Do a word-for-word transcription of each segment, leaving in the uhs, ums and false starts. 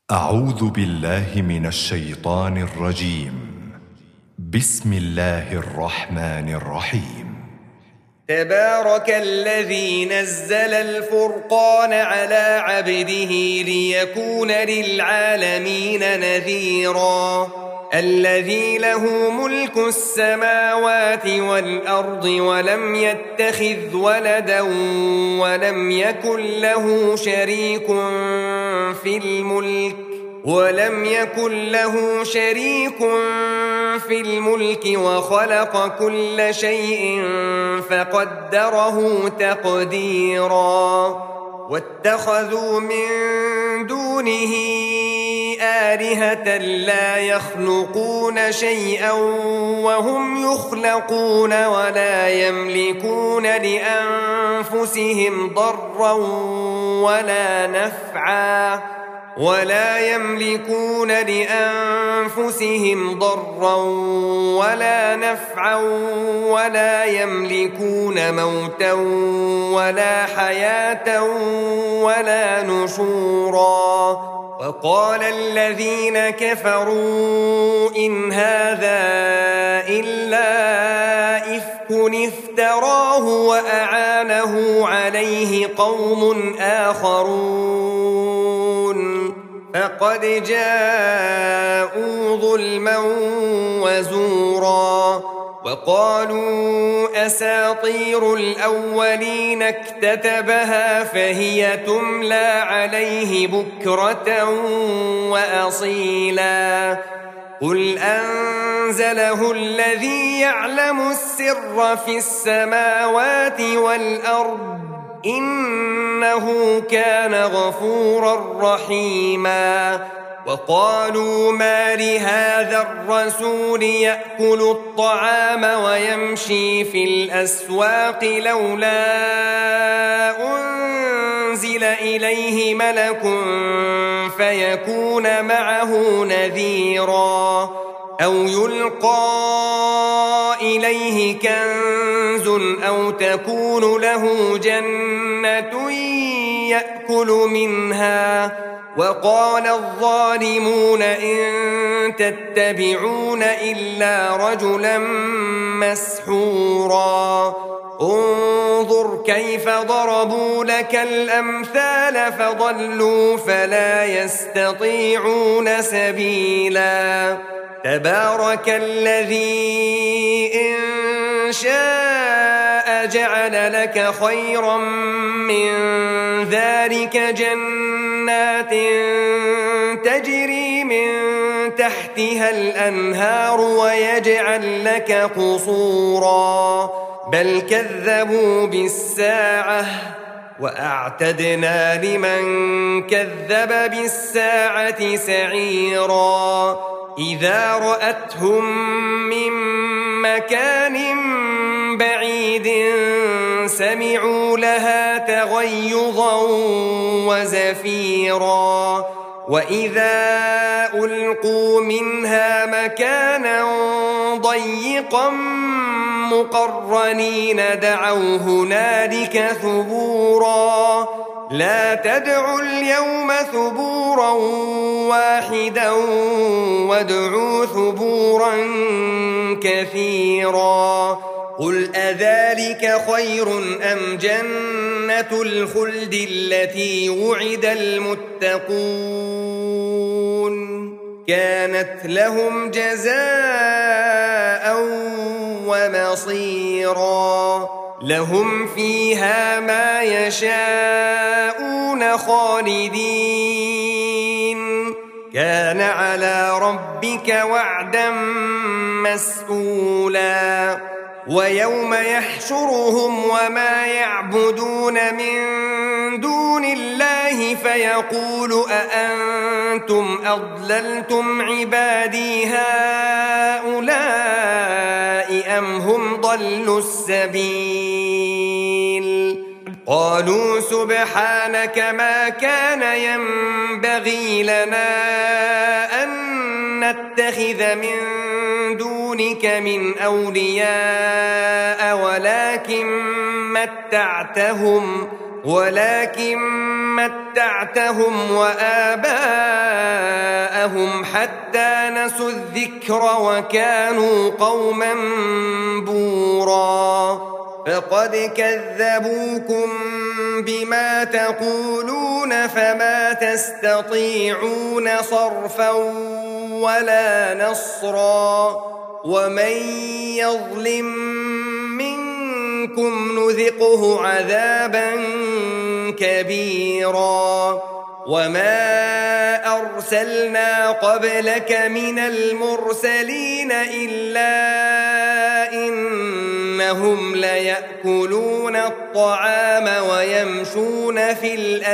أعوذ بالله من الشيطان الرجيم. بسم الله الرحمن الرحيم. تبارك الذي نزل الفرقان على عبده ليكون للعالمين نذيرا الذي له ملك السماوات والأرض ولم يتخذ ولدا ولم يكن له شريك في الملك ولم يكن له شريك في الملك وخلق كل شيء فقدره تقديرا واتخذوا من دونه آلهة لا يخلقون شيئا وهم يخلقون ولا يملكون لأنفسهم ضرا ولا نفعا ولا يملكون لأنفسهم ضرا ولا نفعا ولا يملكون موتا ولا حياة ولا نشورا وقال الذين كفروا إن هذا إلا إفك افتراه وأعانه عليه قوم آخرون فقد جاءوا ظلما وزورا وقالوا أساطير الأولين اكتتبها فهي تملى عليه بكرة وأصيلا قل أنزله الذي يعلم السر في السماوات والأرض إنه كان غفورا رحيما وقالوا ما لهذا الرسول يأكل الطعام ويمشي في الأسواق لولا أنزل إليه ملك فيكون معه نذيرا أو يلقى إليه كنز أو تكون له جنة يأكل منها وقال الظالمون إن تتبعون إلا رجلا مسحورا انظر كيف ضربوا لك الأمثال فضلوا فلا يستطيعون سبيلا تبارك الذي إن شاء جعل لك خيرا من ذلك جنات تجري من تحتها الأنهار ويجعل لك قصورا بل كذبوا بالساعة وأعتدنا لمن كذب بالساعة سعيرا إذا رأتهم من مكان بعيد سمعوا لها تغيظا وزفيرا وإذا ألقوا منها مكانا ضيقا مقرنين دعوا هنالك ثبورا لا تدعوا اليوم ثبورا واحدا وادعوا ثبورا كثيرا قل أذلك خير أم جنة الخلد التي وعد المتقون كانت لهم جزاء ومصيرا لهم فيها ما يشاءون خالدين كان على ربك وعدا مسئولا ويوم يحشرهم وما يعبدون من دون الله فيقول أأنتم أضللتم عبادي هؤلاء أم هم ضلوا السبيل قالوا سبحانك ما كان ينبغي لنا أن نتخذ من دونك من أولياء ولكن متعتهم ولكن متعتهم وآباءهم معهم حتى نسوا الذكر وكانوا قوما بورا فقد كذبوكم بما تقولون فما تستطيعون صرفا ولا نصرا ومن يظلم منكم نذقه عذابا كبيرا وما أرسلنا قبلك من المرسلين إلا إنهم ليأكلون الطعام ويمشون في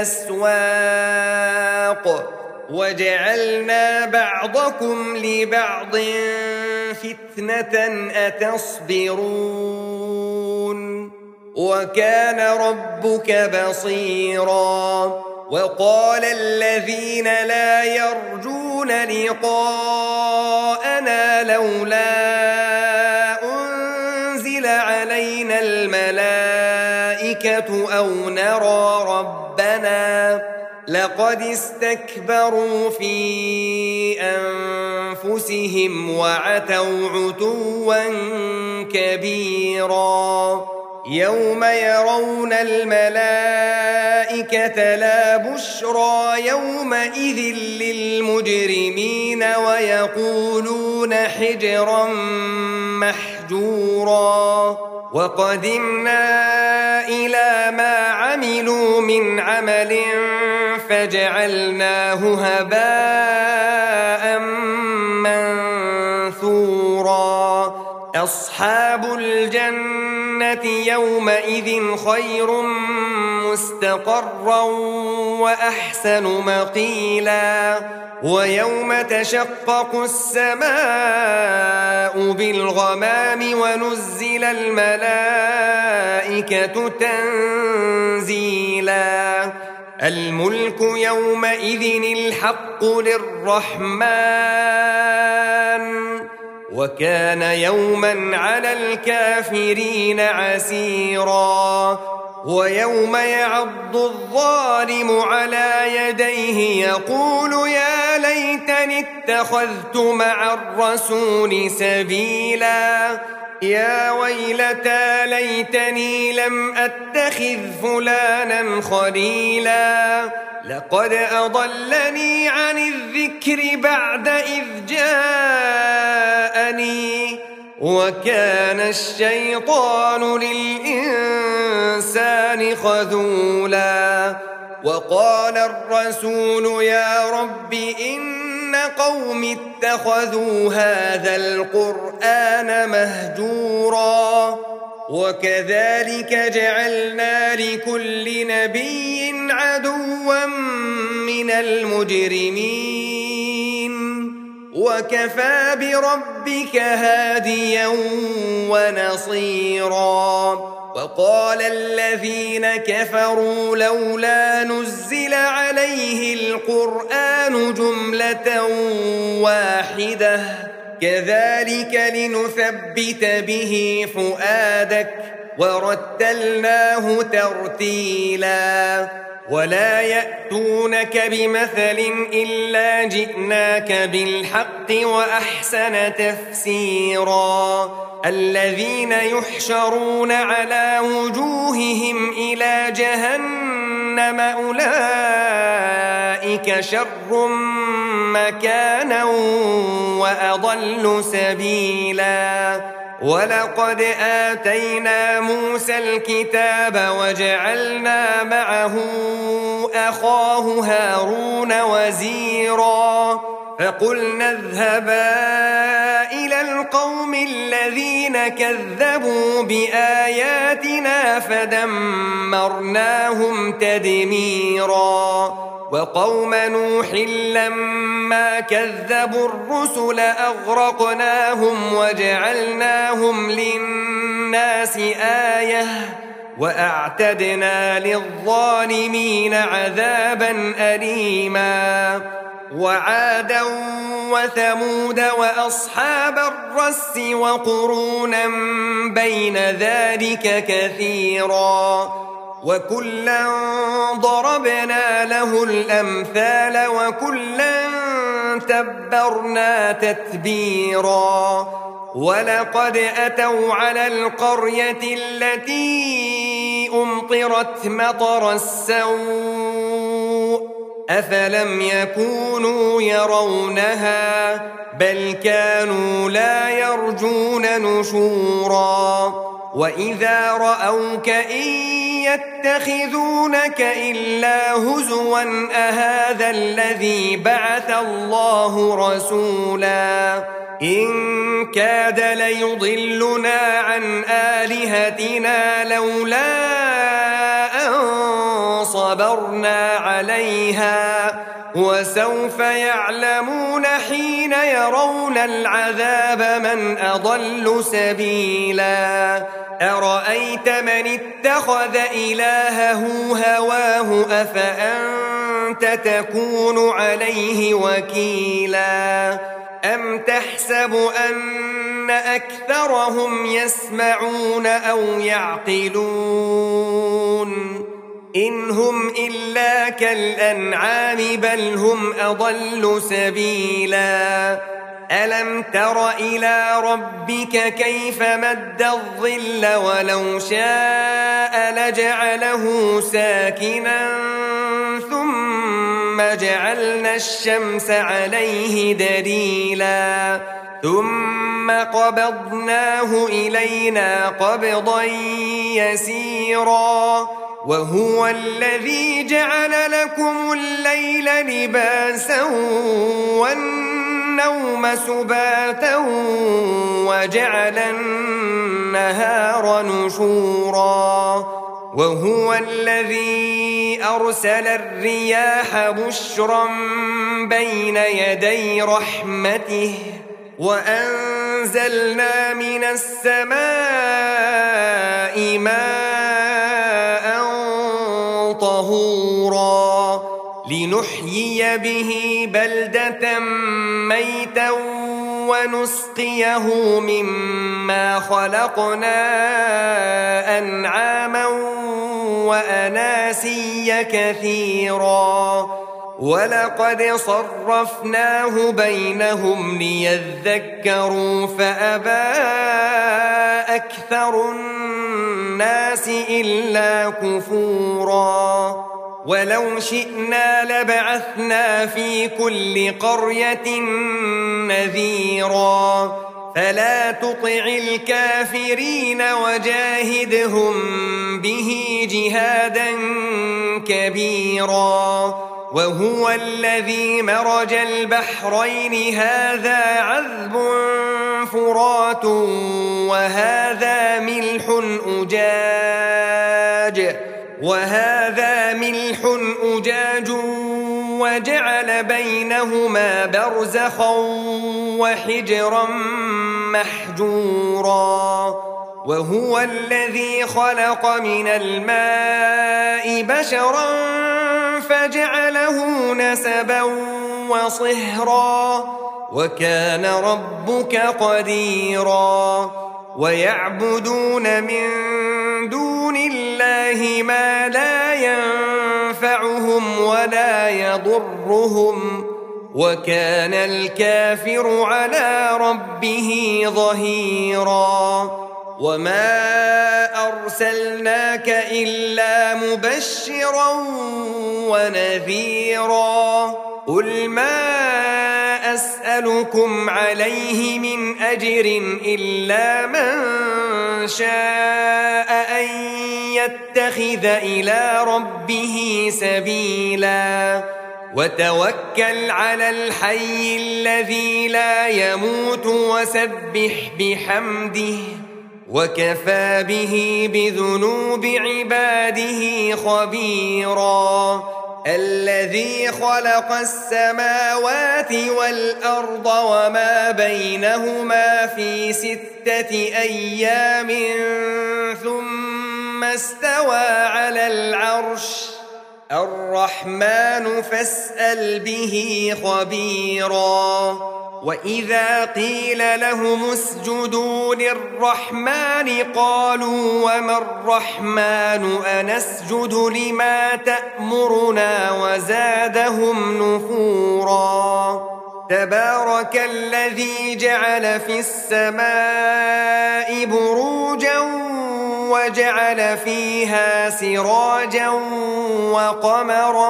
الأسواق وجعلنا بعضكم لبعض فتنة أتصبرون وكان ربك بصيرا وقال الذين لا يرجون لقاءنا لولا أنزل علينا الملائكة أو نرى ربنا لقد استكبروا في أنفسهم وعتوا عتوا كبيرا يوم يرون الملائكة لا بشرى يومئذ للمجرمين ويقولون حجرا محجورا وقدمنا إلى ما عملوا من عمل فجعلناه هباء منثورا أصحاب الجنة يومئذ خير مستقرا وأحسن مقيلا ويوم تشقق السماء بالغمام ونزل الملائكة تنزيلا الملك يومئذ الحق للرحمن وكان يوما على الكافرين عسيرا ويوم يعض الظالم على يديه يقول يا ليتني اتخذت مع الرسول سبيلا يا ويلتى ليتني لم أتخذ فلانا خليلا لقد أضلني عن الذكر بعد إذ جاءني وكان الشيطان للإنسان خذولا وقال الرسول يا رب إن قوم اتخذوا هذا القرآن مهجورا وكذلك جعلنا لكل نبي عدوا من المجرمين وكفى بربك هاديا ونصيرا وقال الذين كفروا لولا نزل عليه القرآن جملة واحدة كذلك لنثبت به فؤادك ورتلناه ترتيلا ولا يأتونك بمثل إلا جئناك بالحق وأحسن تفسيرا الذين يحشرون على وجوههم إلى جهنم أولئك شر مكانا وأضل سبيلا ولقد آتينا موسى الكتاب وجعلنا معه أخاه هارون وزيرا فقلنا اذهبا إلى القوم الذين كذبوا بآياتنا فدمرناهم تدميرا وقوم نوح لما كذبوا الرسل أغرقناهم وجعلناهم للناس آية وأعتدنا للظالمين عذابا أليما وعادا وثمود وأصحاب الرس وقرونا بين ذلك كثيرا وكلا ضربنا له الأمثال وكلا تبرنا تتبيرا ولقد أتوا على القرية التي أمطرت مطر السوء أفلم يكونوا يرونها بل كانوا لا يرجون نشورا وإذا رأوك إن يتخذونك إلا هزوا أهذا الذي بعث الله رسولا إن كاد ليضلنا عن آلهتنا لولا أن صبرنا عليها وسوف يعلمون حين يرون العذاب من أضل سبيلا أرأيت من اتخذ إلهه هواه أفأنت تكون عليه وكيلا أم تحسب أن أكثرهم يسمعون أو يعقلون إن هم إلا كالأنعام بل هم أضل سبيلا ألم تر إلى ربك كيف مد الظل ولو شاء لجعله ساكنا ثم جعلنا الشمس عليه دليلا ثم قبضناه إلينا قبضا يسيرا وهو الذي جعل لكم الليل لباسا والنوم سباتا وجعل النهار نشورا وهو الذي أرسل الرياح بشرا بين يدي رحمته وأنزلنا من السماء ماء طهورا لنحيي به بلدة ميتا ونسقيه مما خلقنا أنعاما وأناسيا كثيرا ولقد صرفناه بينهم ليذكروا فأبى أكثر الناس إلا كفورا ولو شئنا لبعثنا في كل قرية نذيرا فلا تطع الكافرين وجاهدهم به جهادا كبيرا وهو الذي مرج البحرين هذا عذب فرات وهذا ملح أجاج وهذا ملح أجاج وجعل بينهما برزخا وحجرا محجورا وهو الذي خلق من الماء بشرا فجعله نسبا وصهرا وكان ربك قديرا ويعبدون من دون الله ما لا ينفعهم ولا يضرهم وكان الكافر على ربه ظهيرا وما أرسلناك إلا مبشرا ونذيرا قل ما أسألكم عليه من أجر إلا من شاء أن يتخذ إلى ربه سبيلا وتوكل على الحي الذي لا يموت وسبح بحمده وكفى به بذنوب عباده خبيرا الذي خلق السماوات والأرض وما بينهما في ستة أيام ثم استوى على العرش الرحمن فاسأل به خبيرا وإذا قيل لهم اسجدوا للرحمن قالوا وما الرحمن أنسجد لما تأمرنا وزادهم نفورا تبارك الذي جعل في السماء بروجا وجعل فيها سراجا وقمرا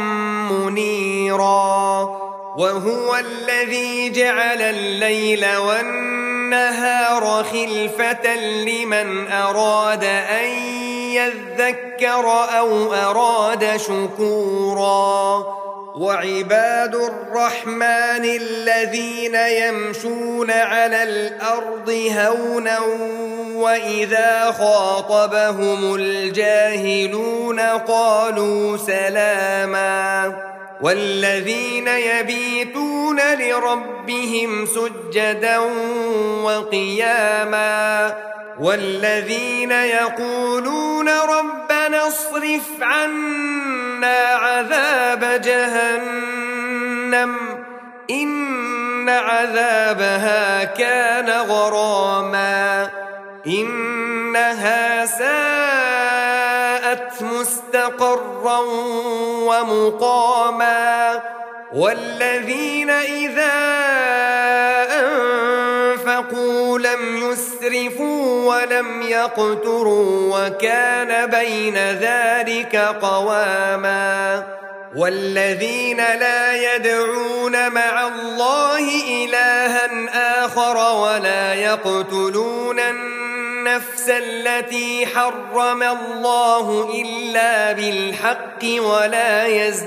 منيرا وهو الذي جعل الليل والنهار خلفة لمن أراد أن يذكر أو أراد شكورا وعباد الرحمن الذين يمشون على الأرض هونا وإذا خاطبهم الجاهلون قالوا سلاما والذين يبيتون لربهم سجدا وقياما والذين يقولون ربنا اصرف عنا عذاب جهنم إن عذابها كان غراما إنها ساءت مستقرا ومقاما والذين إذا أنفقوا لم يسرفوا ولم يقتروا وكان بين ذلك قواما والذين لا يدعون مع الله إلها آخر ولا يقتلون النفس التي حرم الله إلا بالحق ولا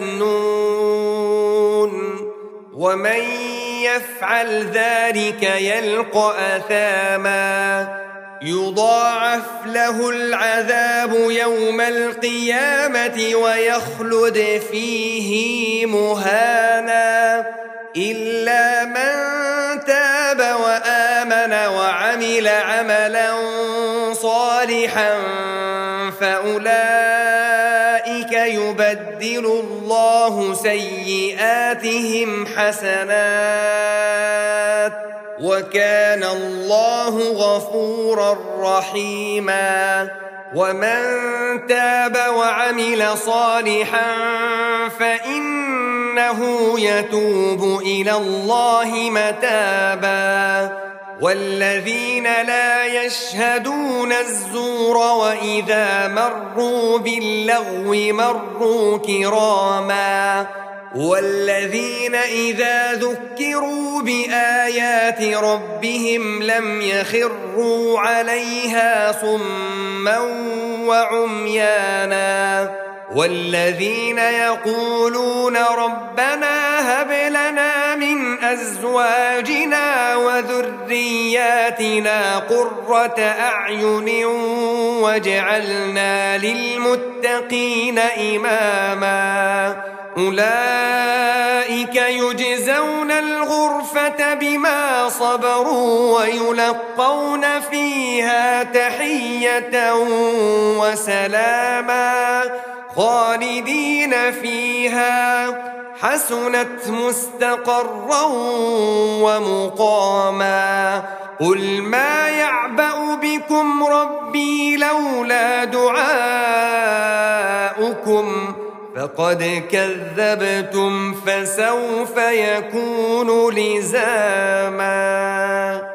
يزنون ومن يفعل ذلك يلقى أثاما يضاعف له العذاب يوم القيامة ويخلد فيه مهانا إلا من تاب وآمن وعمل عملا صالحا فأولئك يبدل الله سيئاتهم حسنات وكان الله غفورا رحيما ومن تاب وعمل صالحا فإنه يتوب إلى الله متابا والذين لا يشهدون الزور وإذا مروا باللغو مروا كراما والذين إذا ذكروا بآيات ربهم لم يخروا عليها صما وعميانا والذين يقولون ربنا هب لنا من أزواجنا وذرياتنا قرة أعين واجعلنا للمتقين إماما أولئك يجزون الغرفة بما صبروا ويلقون فيها تحية وسلاما خالدين فيها حسنت مستقرا ومقاما قل ما يعبأ بكم ربي لولا دعاؤكم فقد كذبتم فسوف يكون لزاما.